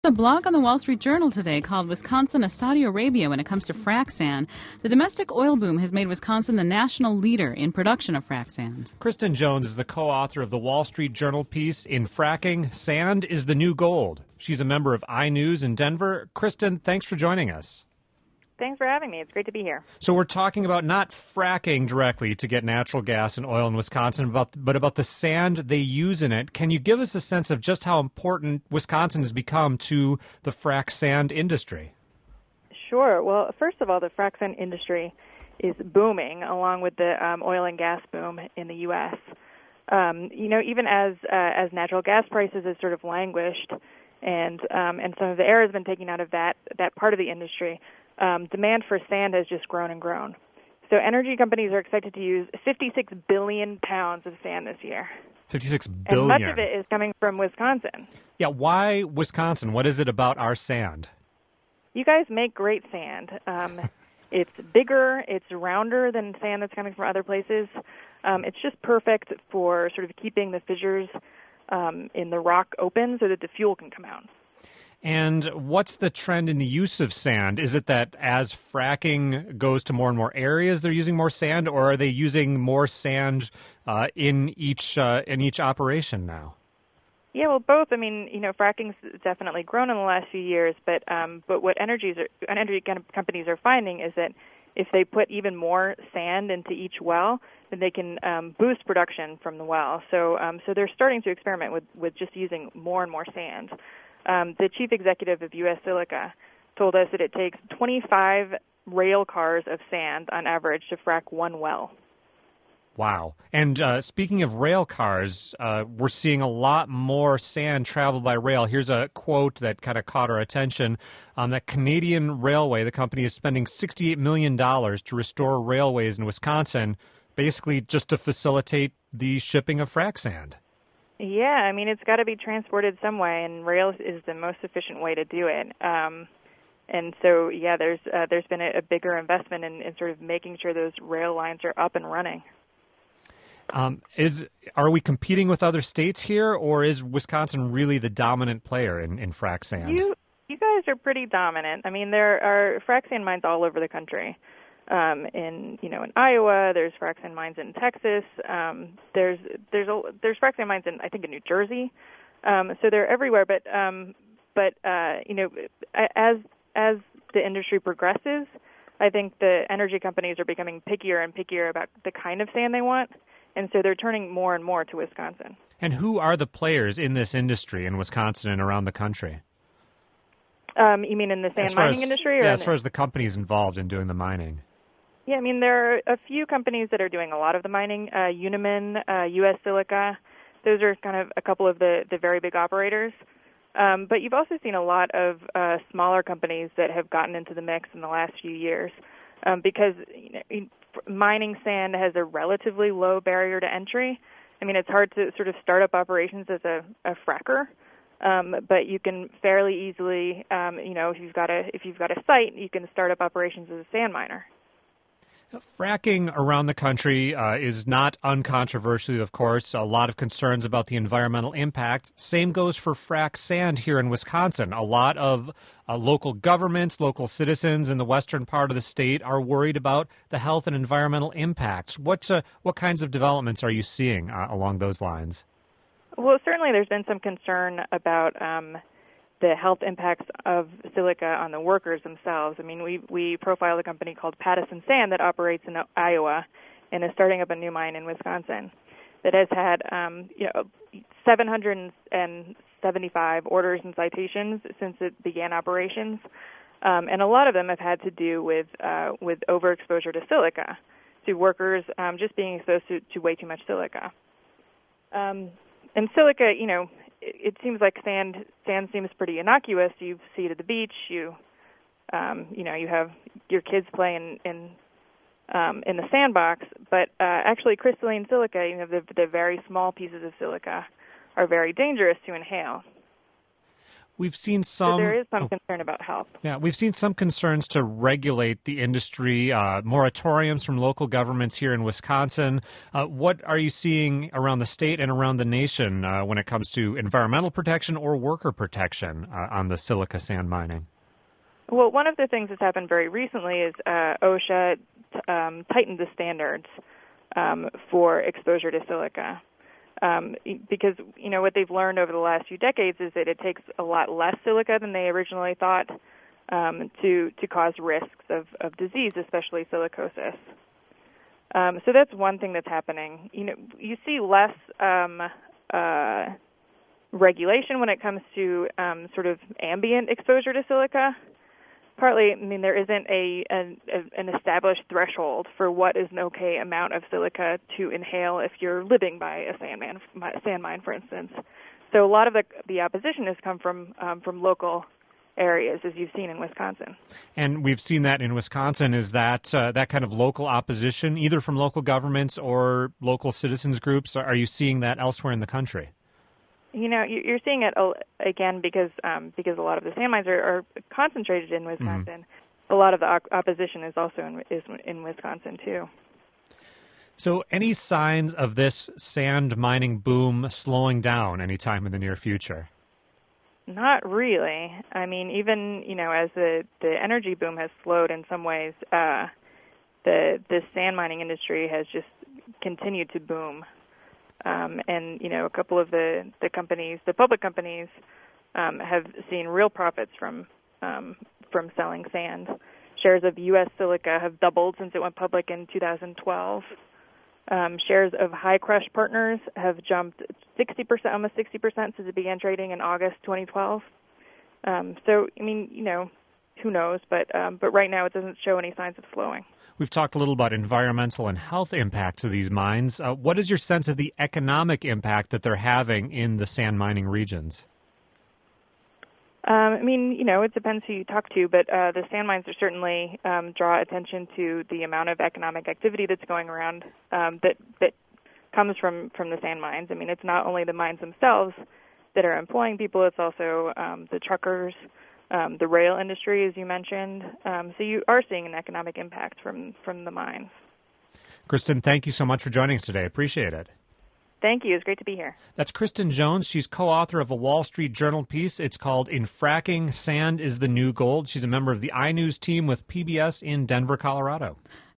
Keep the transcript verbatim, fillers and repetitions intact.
A blog on the Wall Street Journal today called Wisconsin a Saudi Arabia when it comes to frac sand. The domestic oil boom has made Wisconsin the national leader in production of frac sand. Kristen Jones is the co-author of the Wall Street Journal piece, In Fracking, Sand is the New Gold. She's a member of iNews in Denver. Kristen, thanks for joining us. Thanks for having me. It's great to be here. So we're talking about not fracking directly to get natural gas and oil in Wisconsin, about, but about the sand they use in it. Can you give us a sense of just how important Wisconsin has become to the frac sand industry? Sure. Well, first of all, the frac sand industry is booming along with the um, oil and gas boom in the U S Um, you know, even as uh, as natural gas prices have sort of languished and um, and some of the air has been taken out of that that part of the industry, Um, demand for sand has just grown and grown. So energy companies are expected to use fifty-six billion pounds of sand this year. fifty-six billion. And much of it is coming from Wisconsin. Yeah, why Wisconsin? What is it about our sand? You guys make great sand. Um, it's bigger, it's rounder than sand that's coming from other places. Um, it's just perfect for sort of keeping the fissures um, in the rock open so that the fuel can come out. And what's the trend in the use of sand? Is it that as fracking goes to more and more areas, they're using more sand, or are they using more sand uh, in each uh, in each operation now? Yeah, well, both. I mean, you know, fracking's definitely grown in the last few years, but um, but what energies are, energy companies are finding is that if they put even more sand into each well, then they can um, boost production from the well. So um, so they're starting to experiment with, with just using more and more sand. Um, the chief executive of U S Silica told us that it takes twenty-five rail cars of sand on average to frack one well. Wow. And uh, speaking of rail cars, uh, we're seeing a lot more sand travel by rail. Here's a quote that kind of caught our attention. Um, that Canadian Railway, the company, is spending sixty-eight million dollars to restore railways in Wisconsin, basically just to facilitate the shipping of frac sand. Yeah, I mean, it's got to be transported some way, and rail is the most efficient way to do it. Um, and so, yeah, there's uh, there's been a, a bigger investment in, in sort of making sure those rail lines are up and running. Um, is are we competing with other states here, or is Wisconsin really the dominant player in, in frac sand? You you guys are pretty dominant. I mean, there are frac sand mines all over the country. Um, in you know in Iowa, there's frac sand mines in Texas. Um, there's there's a, there's frac sand mines in I think in New Jersey. Um, so they're everywhere. But um, but uh, you know as as the industry progresses, I think the energy companies are becoming pickier and pickier about the kind of sand they want, and so they're turning more and more to Wisconsin. And who are the players in this industry in Wisconsin and around the country? Um, you mean in the sand mining as, industry? Or yeah, as far the, as the companies involved in doing the mining. Yeah, I mean, there are a few companies that are doing a lot of the mining. Uh, Unimin, uh, U S Silica, those are kind of a couple of the, the very big operators. Um, but you've also seen a lot of uh, smaller companies that have gotten into the mix in the last few years um, because you know, mining sand has a relatively low barrier to entry. I mean, it's hard to sort of start up operations as a, a fracker, um, but you can fairly easily, um, you know, if you've got a if you've got a site, you can start up operations as a sand miner. Fracking around the country uh, is not uncontroversial, of course. A lot of concerns about the environmental impact. Same goes for frac sand here in Wisconsin. A lot of uh, local governments, local citizens in the western part of the state are worried about the health and environmental impacts. What, uh, what kinds of developments are you seeing uh, along those lines? Well, certainly there's been some concern about um, the health impacts of silica on the workers themselves. I mean, we we profiled a company called Pattison Sand that operates in Iowa and is starting up a new mine in Wisconsin that has had um, you know seven hundred seventy-five orders and citations since it began operations, um, and a lot of them have had to do with uh, with overexposure to silica, to workers um, just being exposed to, to way too much silica. Um, and silica, you know. It seems like sand. Sand seems pretty innocuous. You see it at the beach. You, um, you know, you have your kids playing in um, in the sandbox. But uh, actually, crystalline silica, you know, the, the very small pieces of silica, are very dangerous to inhale. We've seen So some. there is some oh, concern about health. Yeah, we've seen some concerns to regulate the industry, uh, moratoriums from local governments here in Wisconsin. Uh, what are you seeing around the state and around the nation uh, when it comes to environmental protection or worker protection uh, on the silica sand mining? Well, one of the things that's happened very recently is uh, OSHA t- um, tightened the standards um, for exposure to silica. Um, because, you know, what they've learned over the last few decades is that it takes a lot less silica than they originally thought um, to to cause risks of, of disease, especially silicosis. Um, so that's one thing that's happening. You know, you see less um, uh, regulation when it comes to um, sort of ambient exposure to silica. Partly, I mean, there isn't a an, an established threshold for what is an okay amount of silica to inhale if you're living by a sand, man, sand mine, for instance. So a lot of the, the opposition has come from um, from local areas, as you've seen in Wisconsin. And we've seen that in Wisconsin. Is that uh, that kind of local opposition, either from local governments or local citizens groups? Are you seeing that elsewhere in the country? You know, you're seeing it again because um, because a lot of the sand mines are, are concentrated in Wisconsin. Mm-hmm. A lot of the opposition is also in, is in Wisconsin too. So, any signs of this sand mining boom slowing down anytime in the near future? Not really. I mean, even you know, as the, the energy boom has slowed in some ways, uh, the the sand mining industry has just continued to boom. Um, and, you know, a couple of the, the companies, the public companies, um, have seen real profits from um, from selling sand. Shares of U S Silica have doubled since it went public in two thousand twelve. Um, shares of High Crush Partners have jumped sixty percent, almost sixty percent since it began trading in August twenty twelve. Um, so, I mean, you know, who knows? But um, but right now it doesn't show any signs of slowing. We've talked a little about environmental and health impacts of these mines. Uh, what is your sense of the economic impact that they're having in the sand mining regions? Um, I mean, you know, it depends who you talk to, but uh, the sand mines are certainly um, draw attention to the amount of economic activity that's going around um, that that comes from, from the sand mines. I mean, it's not only the mines themselves that are employing people; it's also um, the truckers. Um, the rail industry, as you mentioned. Um, so you are seeing an economic impact from, from the mines. Kristen, thank you so much for joining us today. Appreciate it. Thank you. It's great to be here. That's Kristen Jones. She's co-author of a Wall Street Journal piece. It's called In Fracking, Sand is the New Gold. She's a member of the iNews team with P B S in Denver, Colorado.